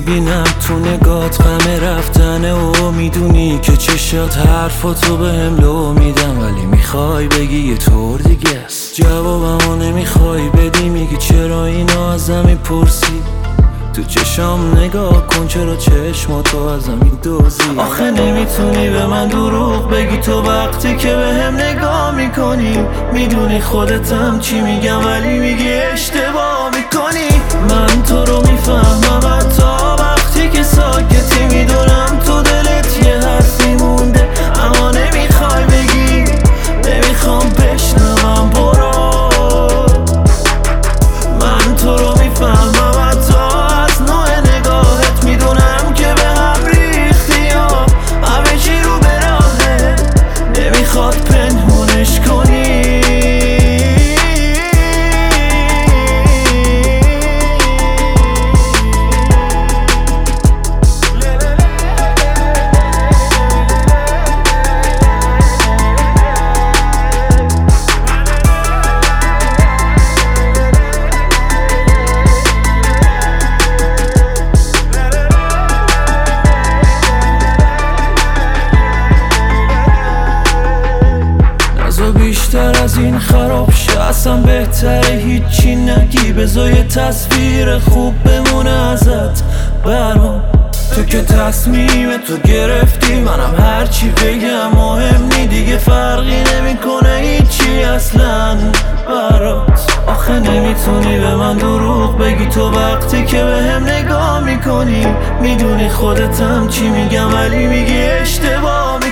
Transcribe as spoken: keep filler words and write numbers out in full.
میبینم تو نگات غم رفتنه و میدونی که چشات حرفاتو به هم لو میدم، ولی میخوای بگی یه طور دیگه است. جوابمو نمیخوای بدی، میگی چرا اینو ازم میپرسی. تو چشام نگاه کن، چرا چشماتو ازم میدوزی. آخه نمیتونی به من دروغ بگی تو وقتی که به هم نگاه میکنی. میدونی خودتم چی میگم ولی میگی اشتباه میکنی. من تو رو میفهمم حتی وقتی که ساکتی، میدونم تو دلت یه حرفی مونده اما نمیخوای بگی. نمیخوام بشنوم، برو. من تو رو میفهمم حتی از نوع نگاهت، میدونم که به هم ریختی یا همه چی رو به راهه، نمیخواد پنهونش کنی. بیشتر از این خراب شه، اصلا بهتره هیچی نگی. بذار یه تصویر خوب بمونه ازت برام. تو که تصمیم تو گرفتی، منم هرچی بگم مهم نی دیگه، فرقی نمیکنه هیچی اصلا برات. آخه نمیتونی به من دروغ بگی تو وقتی که به هم نگاه میکنی. میدونی خودتم چی میگم ولی میگی اشتباه